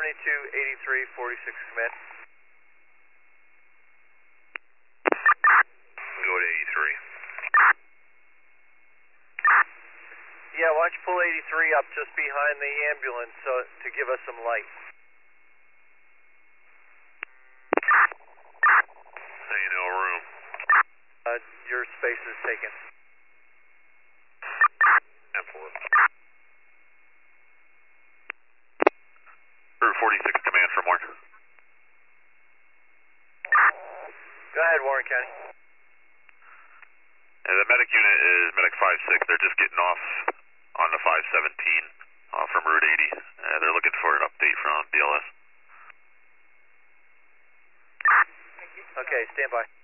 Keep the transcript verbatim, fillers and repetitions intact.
seventy-two eighty-three forty-six, command. Go to eighty-three. Yeah, why don't you pull eighty-three up just behind the ambulance so, to give us some light. Ain't no room. Uh, your space is taken. Route forty-six, command for more. Go ahead, Warren County. And the medic unit is medic five six. They're just getting off on the five seventeen uh, from Route eighty. Uh, they're looking for an update from B L S. Okay, stand by.